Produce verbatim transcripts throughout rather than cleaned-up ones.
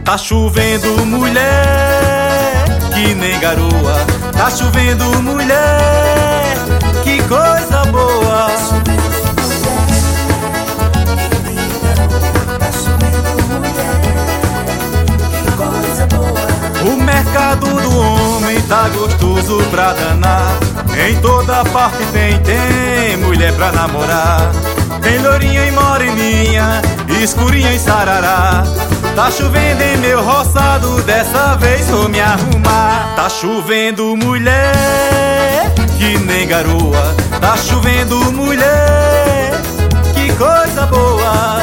Tá chovendo mulher, que nem garoa. Tá chovendo mulher, que coisa boa. O mercado do homem tá gostoso pra danar. Em toda parte tem, tem mulher pra namorar. Tem lourinha e moreninha, escurinha e sarará. Tá chovendo em meu roçado, dessa vez vou me arrumar. Tá chovendo mulher, que nem garoa. Tá chovendo mulher, que coisa boa.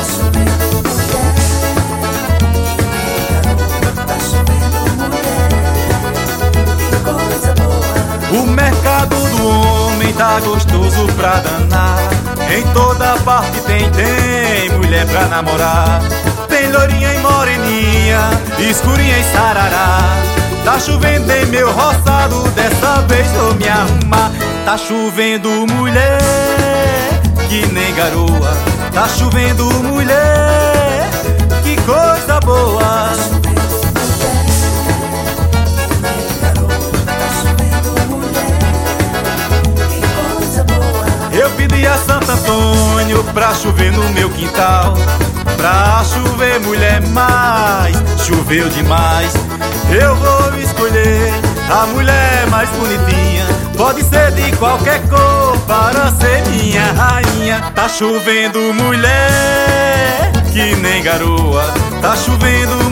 O mercado do homem tá gostoso pra danar. Em toda parte tem, tem mulher pra namorar. Tem lourinha e moreninha, escurinha e sarará. Tá chovendo em meu roçado, dessa vez vou me arrumar. Tá chovendo mulher, que nem garoa. Tá chovendo mulher, que coisa boa. Eu pedi a Santo Antônio pra chover no meu quintal. Pra chover mulher, mas choveu demais. Eu vou escolher a mulher mais bonitinha. Pode ser de qualquer cor para ser minha rainha. Tá chovendo mulher, que nem garoa. Tá chovendo